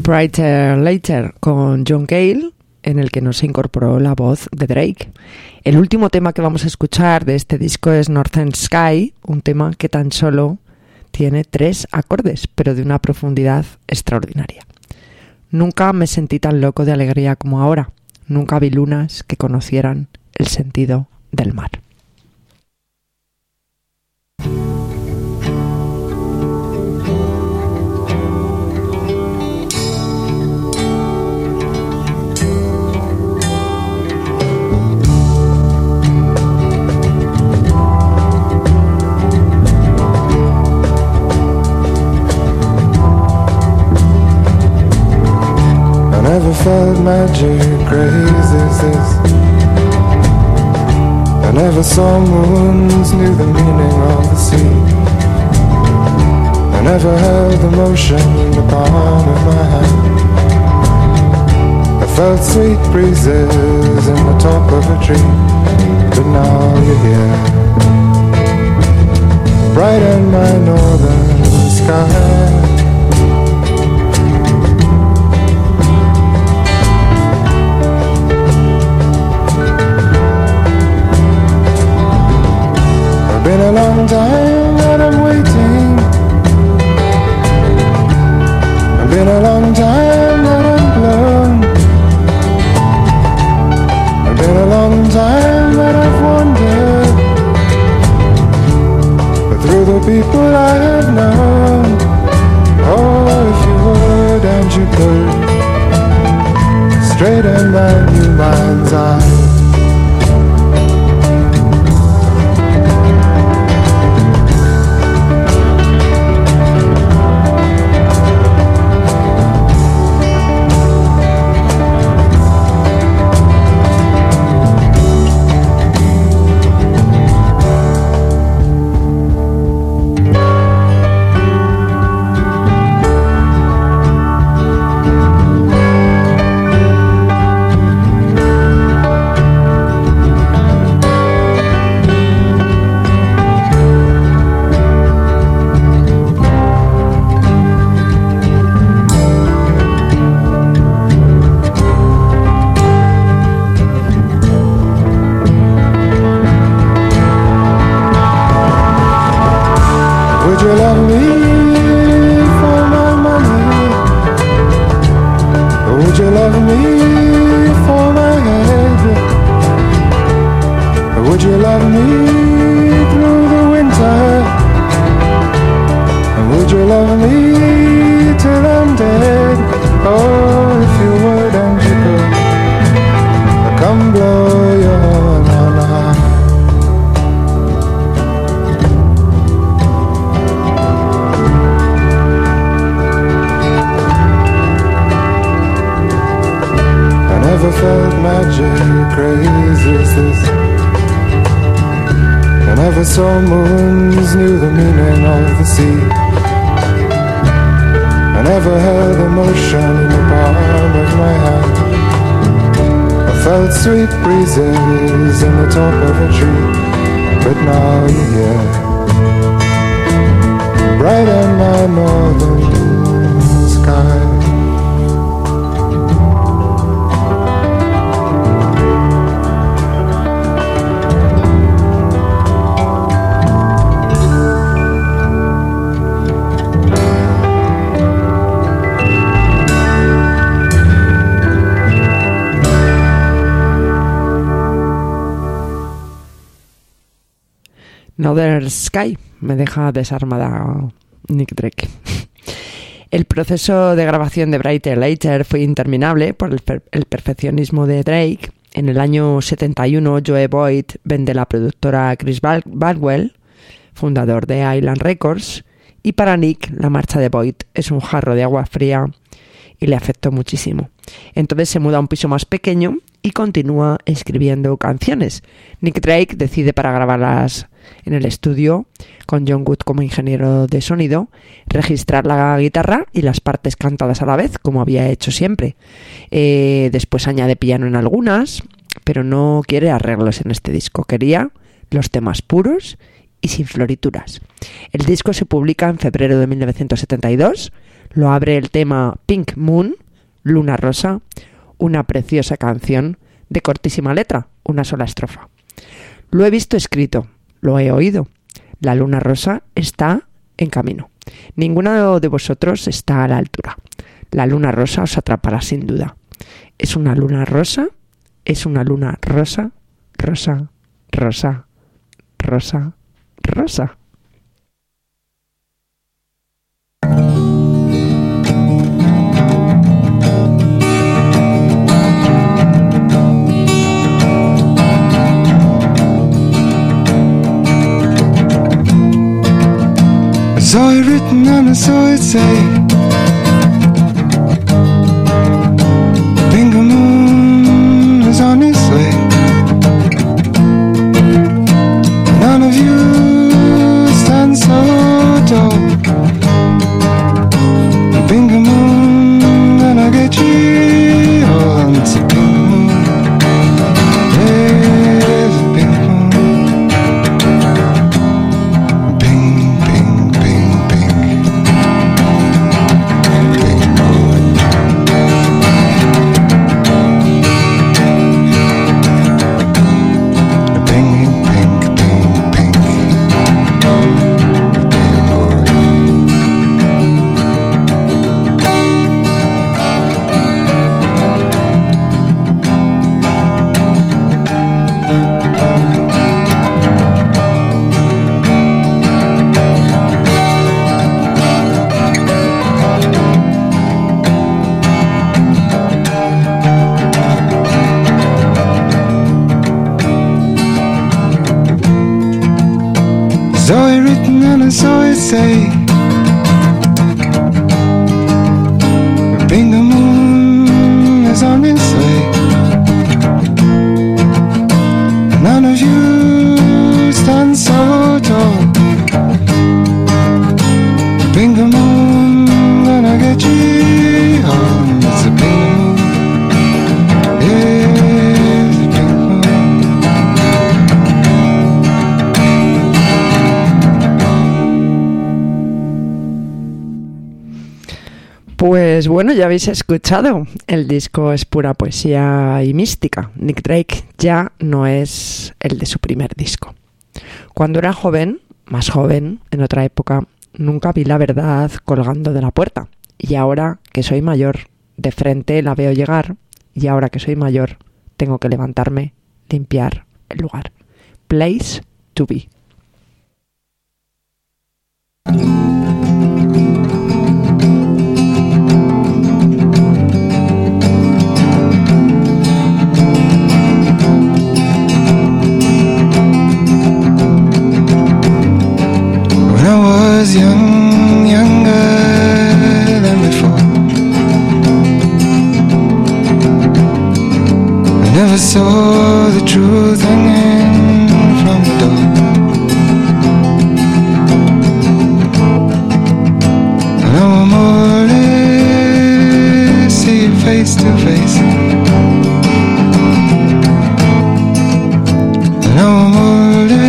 Brighter Later con John Cale, en el que nos incorporó la voz de Drake. El último tema que vamos a escuchar de este disco es Northern Sky, un tema que tan solo tiene tres acordes, pero de una profundidad extraordinaria. Nunca me sentí tan loco de alegría como ahora. Nunca vi lunas que conocieran el sentido del mar. Never felt magic crazy as this. I never saw moons, knew the meaning of the sea. I never held emotion in the palm of my hand. I felt sweet breezes in the top of a tree, but now you're here, bright in my northern sky. Been a long time that I'm waiting. It's been a long time that I'm blown. It's been a long time that I've wandered, but through the people I have known. Oh, if you would and you could, straight in my new mind's eye. Sweet breezes in the top of a tree, but now you're here, bright in my northern sky. Northern Sky me deja desarmada Nick Drake. El proceso de grabación de Brighter Later fue interminable por el, per- el perfeccionismo de Drake. En el año setenta y uno, Joe Boyd vende la productora a Chris Bal- Baldwell, fundador de Island Records, y para Nick la marcha de Boyd es un jarro de agua fría y le afectó muchísimo. Entonces se muda a un piso más pequeño y continúa escribiendo canciones. Nick Drake decide, para grabarlas en el estudio, con John Wood como ingeniero de sonido, registrar la guitarra y las partes cantadas a la vez, como había hecho siempre. Eh, después añade piano en algunas, pero no quiere arreglos en este disco. Quería los temas puros y sin florituras. El disco se publica en febrero de mil novecientos setenta y dos. Lo abre el tema Pink Moon, Luna Rosa, una preciosa canción de cortísima letra, una sola estrofa. Lo he visto escrito, lo he oído. La luna rosa está en camino. Ninguno de vosotros está a la altura. La luna rosa os atrapará sin duda. ¿Es una luna rosa? ¿Es una luna rosa? Rosa, rosa, rosa, rosa. I saw it written and I saw it say, Bingo Moon is on its way. None of you stand so tall. Bingo Moon, gonna get you on to Bingo Moon. There's a Bingo Moon. Bing, bing, bing, bing. Bingo Moon. Bing, bing, bing, bing. Saw it written and I saw it say, Bingo Moon is on its way. None of you stand so tall. Bingo Moon, gonna get you home. It's a Bingo Moon. Yeah, it's a Bingo Moon. Pues bueno, ya habéis escuchado, el disco es pura poesía y mística. Nick Drake ya no es el de su primer disco. Cuando era joven, más joven, en otra época, nunca vi la verdad colgando de la puerta. Y ahora que soy mayor, de frente la veo llegar, y ahora que soy mayor, tengo que levantarme, limpiar el lugar. Place to be. When I was young, younger than before, I never saw the truth hanging from the door. And now I'm only see it face to face. And now I'm only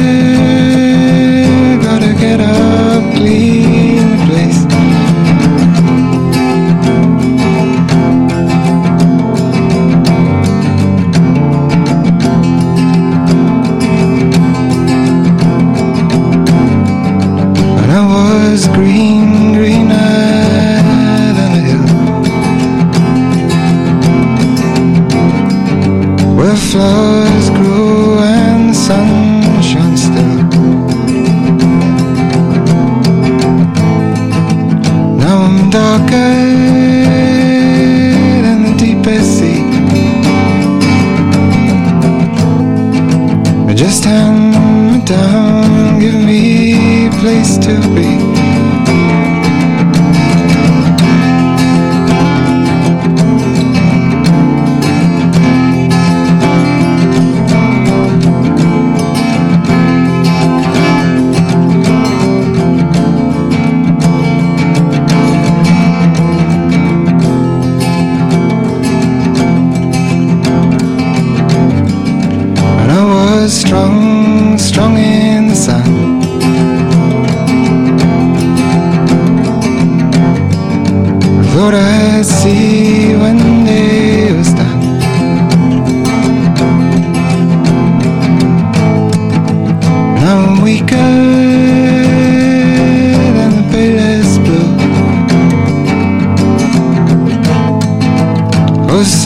gotta get up, clean the place. When I was green, greener than a hill, where flowers grew and the sun shone still. Now I'm darker than the deepest sea. Just hand me down, give me a place to be. Strong, strong in the sun.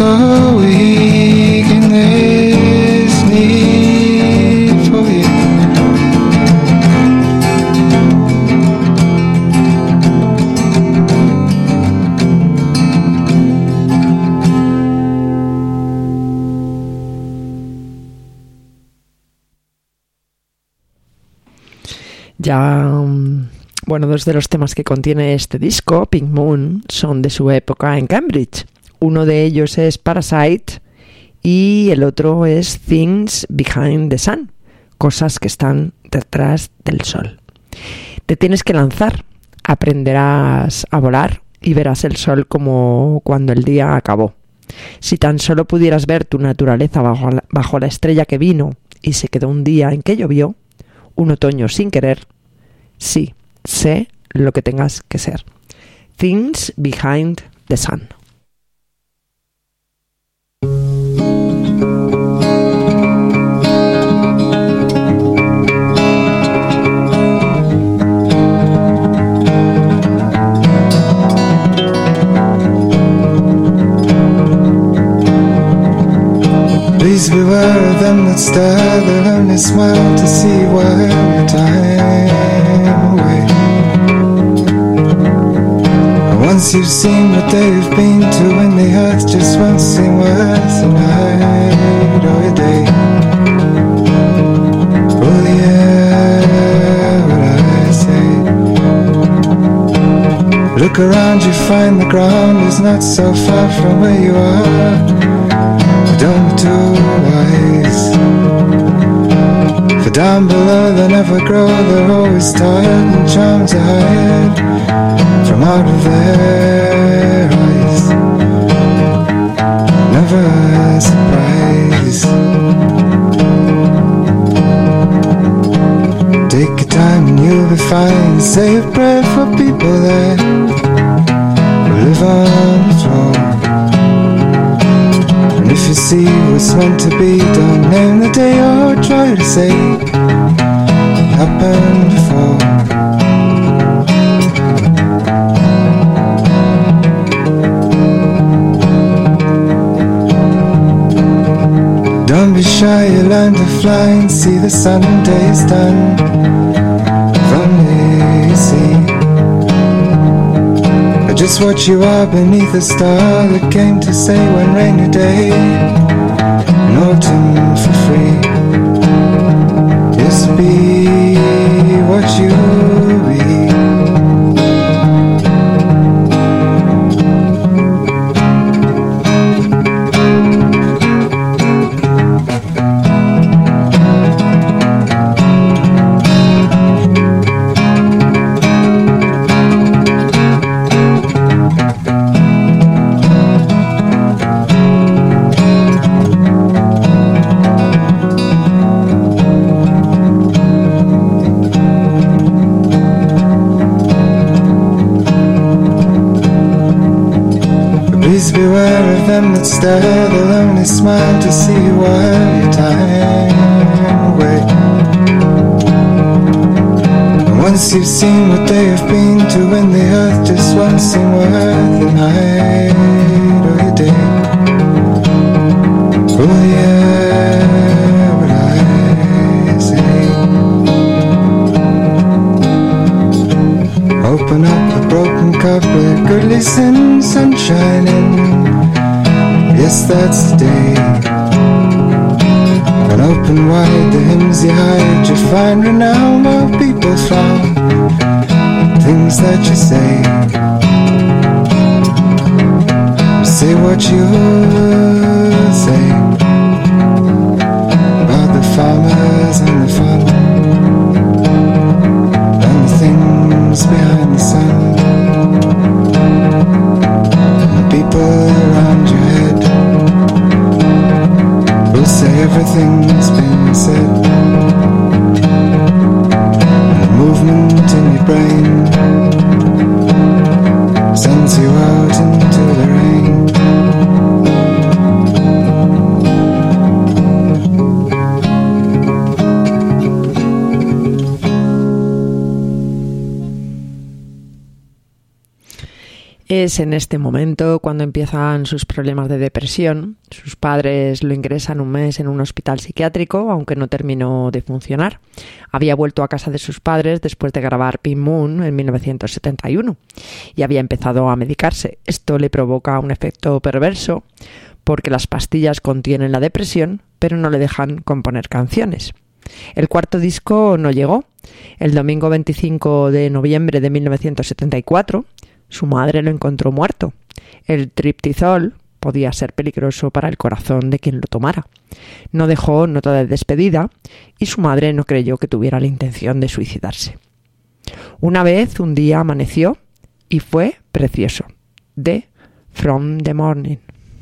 so weak in this need for you. Ya, bueno, dos de los temas que contiene este disco, Pink Moon, son de su época en Cambridge. Uno de ellos es Parasite y el otro es Things Behind the Sun, cosas que están detrás del sol. Te tienes que lanzar, aprenderás a volar y verás el sol como cuando el día acabó. Si tan solo pudieras ver tu naturaleza bajo la, bajo la estrella que vino y se quedó un día en que llovió, un otoño sin querer, sí, sé lo que tengas que ser. Things Behind the Sun. Please beware of them that stare, they'll only smile to see while your time away. And once you've seen what they've been to, when the earth just won't seem worth a night or a day. Oh yeah, what I say. Look around, you find the ground is not so far from where you are. Don't be too wise, for down below they never grow, they're always tired and charms are hired from out of their eyes. Never a surprise. Take your time and you'll be fine. Say a prayer for people that live on the floor. If you see what's meant to be, don't name the day or try to say it happened before. Don't be shy, you learn to fly and see the sun days done from the sea. Just what you are beneath a star that came to say one rainy day in autumn for free. Just be what you be. Please beware of them that stare, they'll only smile to see you while your time away. And once you've seen what they have been to, when the earth just won't seem worth a night or a day. Oh yeah, what I say. Open up a broken cup with goodly sin, sunshine in. Yes, that's the day. And open wide the hymns you hide, you find renown while people frown. Things that you say, say what you say about the farmers and the fun and the things behind the sun. People around your head will say everything's been said. And the movement in your brain sends you out into the rain. Es en este momento cuando empiezan sus problemas de depresión. Sus padres lo ingresan un mes en un hospital psiquiátrico, aunque no terminó de funcionar. Había vuelto a casa de sus padres después de grabar Pink Moon en mil novecientos setenta y uno y había empezado a medicarse. Esto le provoca un efecto perverso porque las pastillas contienen la depresión, pero no le dejan componer canciones. El cuarto disco no llegó. El domingo veinticinco de noviembre de mil novecientos setenta y cuatro, su madre lo encontró muerto. El triptizol podía ser peligroso para el corazón de quien lo tomara. No dejó nota de despedida y su madre no creyó que tuviera la intención de suicidarse. Una vez, un día amaneció y fue precioso. De From the Morning.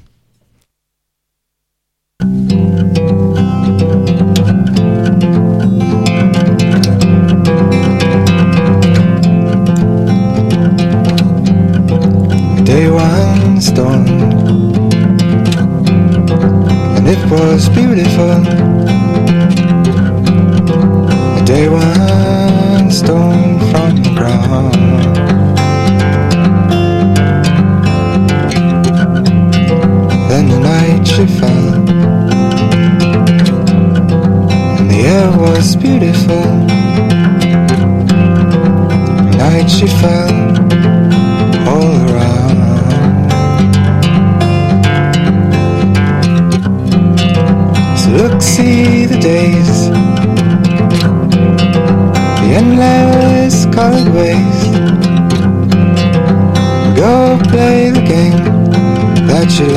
Day one storm, and it was beautiful. A day one storm from the ground. Then the night she fell, and the air was beautiful. The night she fell all around. Look, see the days, the endless colored ways. Go play the game that you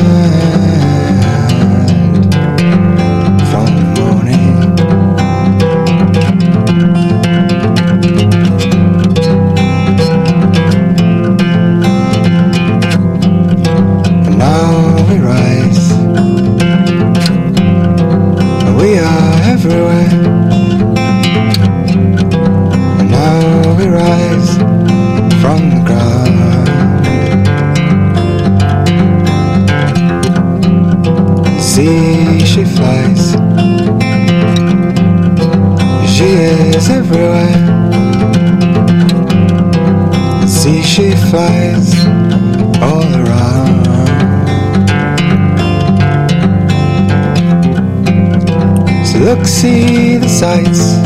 learned from the morning. And now we rise. We are everywhere, and now we rise from the ground. See, she flies, she is everywhere. See, she flies all around. Look, see the sights,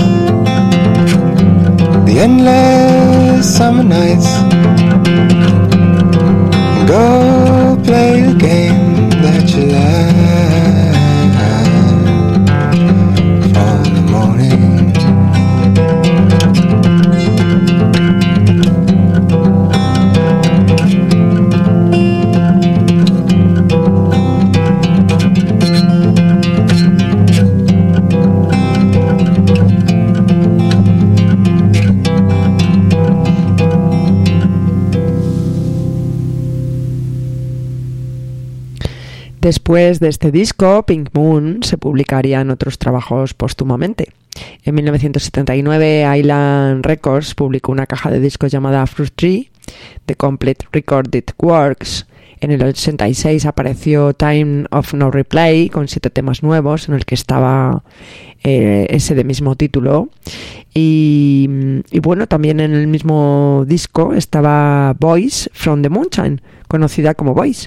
the endless summer nights. Go play the game that you learned from the morning. Después de este disco, Pink Moon, se publicarían otros trabajos póstumamente. En mil novecientos setenta y nueve, Island Records publicó una caja de discos llamada Fruit Tree, The Complete Recorded Works. En el ochenta y seis apareció Time of No Reply, con siete temas nuevos, en el que estaba eh, ese de mismo título. Y, y bueno, también en el mismo disco estaba Voice from the Mountain, conocida como Voice,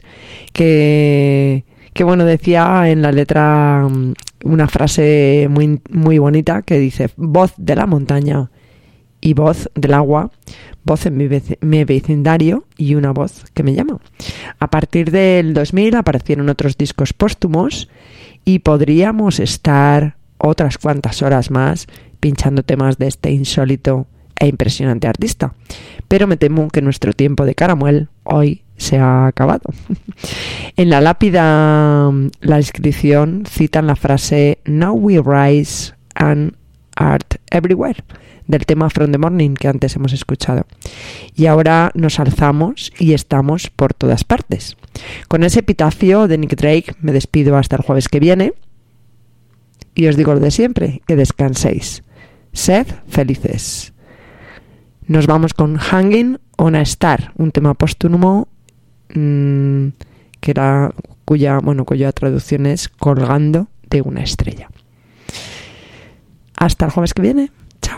que, que bueno, decía en la letra una frase muy, muy bonita que dice: voz de la montaña y voz del agua, voz en mi, vec- mi vecindario y una voz que me llama. A partir del dos mil aparecieron otros discos póstumos y podríamos estar otras cuantas horas más pinchando temas de este insólito e impresionante artista. Pero me temo que nuestro tiempo de Caramuel hoy se ha acabado. En la lápida, la inscripción citan la frase "Now we rise and art everywhere", del tema From the Morning que antes hemos escuchado. Y ahora nos alzamos y estamos por todas partes. Con ese epitafio de Nick Drake me despido hasta el jueves que viene y os digo lo de siempre, que descanséis. Sed felices. Nos vamos con Hanging on a Star, un tema póstumo mmm, que era cuya, bueno, cuya traducción es colgando de una estrella. Hasta el jueves que viene. Chao.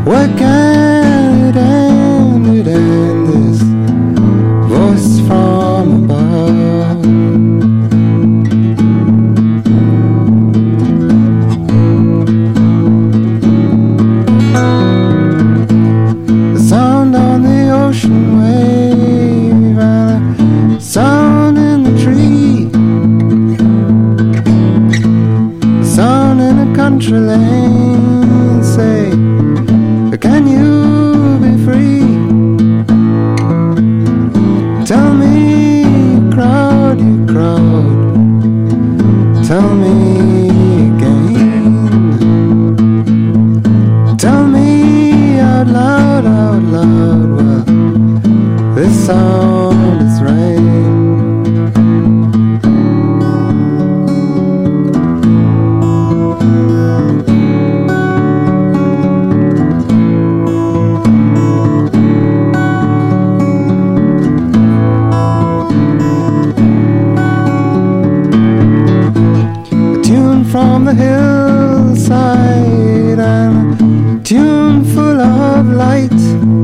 Why can't it end, it end, this voice from above? The sound on the ocean wave and a sound in the tree, the sound in a country lane say, can you be free? Tell me, crowd, you crowd, tell me again. Tell me out loud, out loud, well, this sound is rain. From the hillside and a tune full of light,